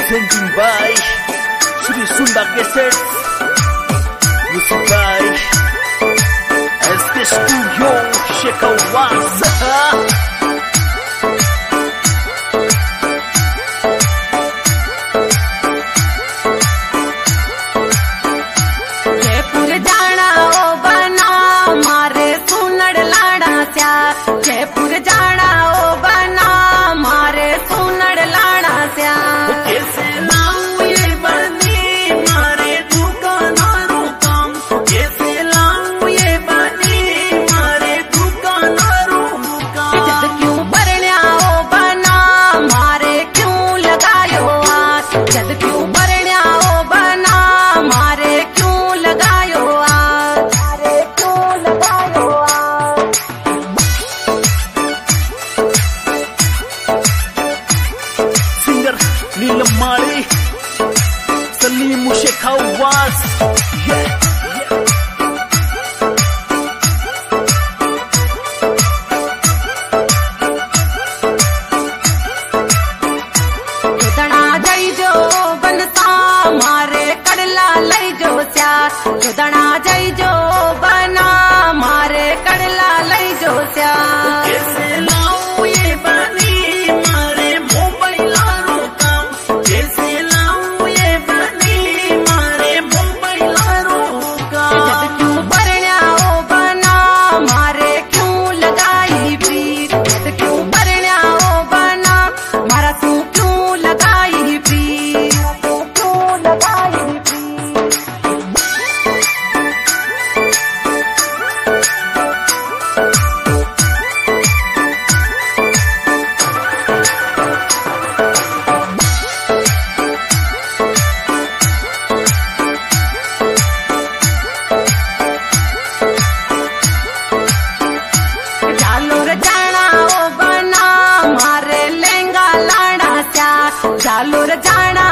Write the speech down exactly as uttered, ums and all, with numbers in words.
presenting by Sri Sunda Cassettes, music by S K Studio, Shekhar Wasa. Jaipur जाना ओ बना मारे सुनड़ लाना स्या कैसे लाऊं ये बनी मारे दुकानों काम, कैसे लाऊं ये बनी मारे दुकानों काम। जद क्यों बरण्या ओ बना मारे क्यों लगायो आस, जद क्यों बरण्या ओ बना मारे क्यों लगायो आस, मारे क्यों लगायो आस। नीलम माली सलीम शेखर वासा, जोदना जई जो बनता मारे कड़ला लई जो स्या, जोदना जई जो बना मारे कड़ला लई जो स्या। कैसे लाऊं ये बनी मारे मोबाइल काम, कैसे लाऊं ये बनी मारे मोबाइल काम। जद क्यों बरण्या ओ बना मारे क्यों लगाई प्रीत, जद क्यों बरण्या ओ बना मारा तू क्यों लगाई प्रीत, तू क्यों लगाई प्रीत। जालोर जाना ओ बना मारे लहंगा लाना स्या, जालोर जाना